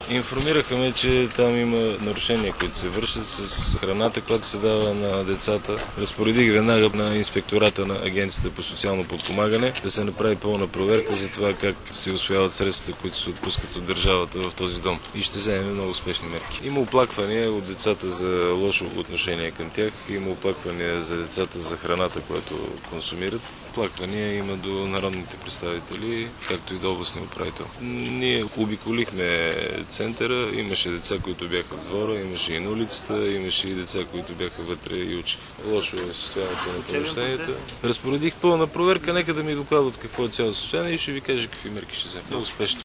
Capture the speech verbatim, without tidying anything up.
Информираха ме, че там има нарушения, които се вършат с храната, която се дава на децата. Разпоредих веднага на инспектората на Агенцията по социално подпомагане да се направи пълна проверка за това как се усвояват средствата, които се отпускат от държавата в този дом. И ще вземем много успешни мерки. Има оплаквания от децата за лошо отношение към тях, има оплаквания за децата за храната, която консумират. Оплаквания има до народните представители, както и до областния управител. Ние обиколихме центъра, имаше деца, които бяха в двора, имаше и на улицата, имаше и деца, които бяха вътре и учиха. Лошо е състоянието на помещението. Разпоредих пълна проверка, нека да ми докладват какво е цялото състояние и ще ви кажа какви мерки ще вземем. Много успешно.